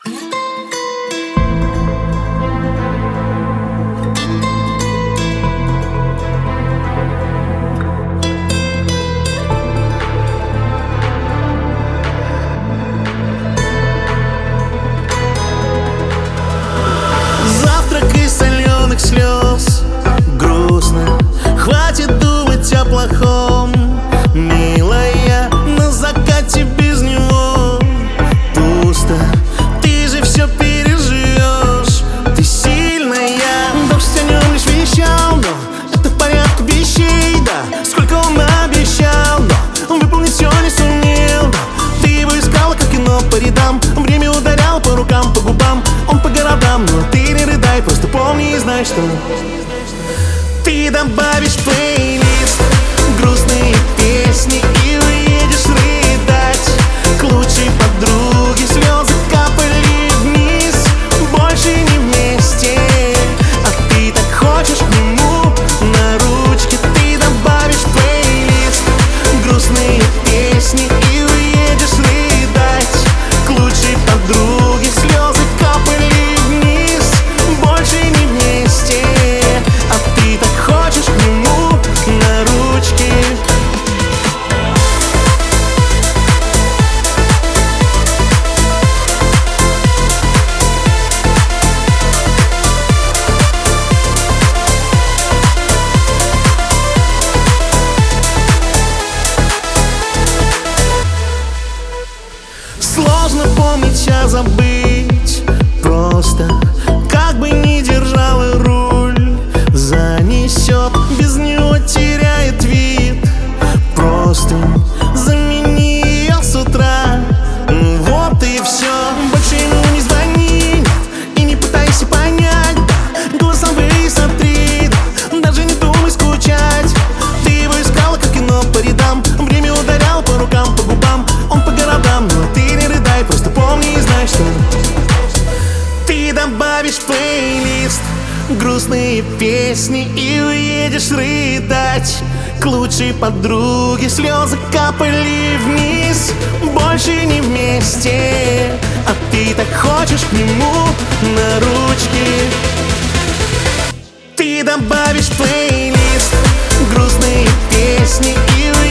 Завтрак из соленых слез. Грустно, хватит думать о плохом. Милая, на закате без него пусто. Ты же все переживешь. Ты сильная. Дождь о нем лишь вещал, но это в порядке вещей, да. Сколько он обещал, но выполнить все не сумел, да. Ты его искала, как кино по рядам. Время ударяло по рукам, по губам. Он по городам, но ты не рыдай. Просто помни и знай, что ты добавишь в плейлист грустные песни и уедешь рыдать к лучшей подруге. Слезы капали вниз, больше не вместе, а ты так хочешь к нему на ручке. Ты добавишь в плейлист грустные песни и уедешь рыдать к лучшей подруге. Слезы капали вниз, больше не вместе, а ты так хочешь к нему на ручки. Сложно помнить, а забыть просто. Как бы ни держала руль, занесет, без него теряет вид. Просто замени ее с утра. Вот и все. Больше ему не звони, и не пытайся понять, да. Голосом высотри, да. Даже не думай скучать. Ты его искала, как кино по рядам. Время ударяло по рукам, по губам. Он по городам, но ты не рыдай. Просто помни и знай, что ты добавишь в плейлист грустные песни и уедешь рыдать к лучшей подруге. Слезы капали вниз, больше не вместе, а ты так хочешь к нему на ручки. Ты добавишь в плейлист грустные песни и